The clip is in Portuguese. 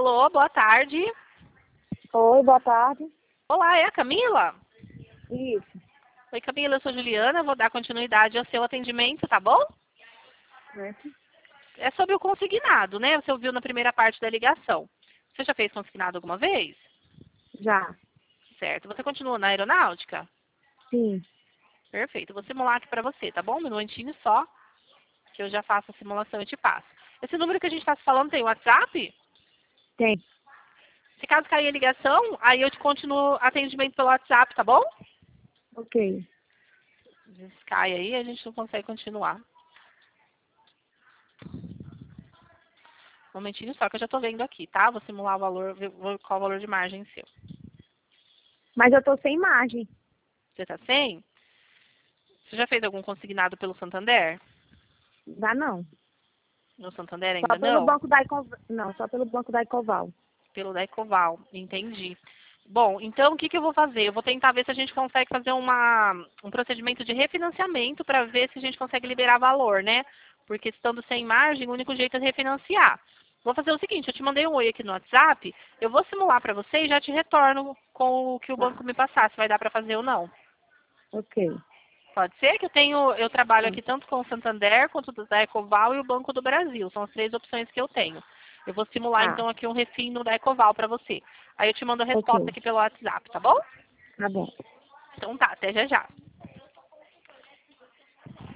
Alô, boa tarde. Oi, boa tarde. Olá, é a Camila? Isso. Oi, Camila, eu sou Juliana, vou dar continuidade ao seu atendimento, tá bom? Certo. É sobre o consignado, né? Você ouviu na primeira parte da ligação. Você já fez consignado alguma vez? Já. Certo. Você continua na aeronáutica? Sim. Perfeito. Vou simular aqui para você, tá bom? Um minutinho só, que eu já faço a simulação e te passo. Esse número que a gente está se falando tem WhatsApp? Tem. Se caso cair a ligação, aí eu te continuo atendimento pelo WhatsApp, tá bom? Ok. Se cai aí, a gente não consegue continuar. Um momentinho só que eu já tô vendo aqui, tá? Vou simular o valor, qual o valor de margem seu. Mas eu tô sem imagem. Você tá sem? Você já fez algum consignado pelo Santander? Dá não. No Santander Só ainda pelo não? banco da Ecoval. Não, só pelo banco da Ecoval. Pelo da Ecoval, entendi. Bom, então o que eu vou fazer? Eu vou tentar ver se a gente consegue fazer um procedimento de refinanciamento para ver se a gente consegue liberar valor, né? Porque estando sem margem, o único jeito é refinanciar. Vou fazer o seguinte, eu te mandei um oi aqui no WhatsApp, eu vou simular para você e já te retorno com o que o banco Tá. me passar, se vai dar para fazer ou não. Ok. Pode ser que eu trabalho Tá. aqui tanto com o Santander quanto da Ecoval e o Banco do Brasil. São as três opções que eu tenho. Eu vou simular Tá. então aqui um refino da Ecoval para você. Aí eu te mando a resposta Ok. aqui pelo WhatsApp, tá bom? Tá bom. Então tá, até já já.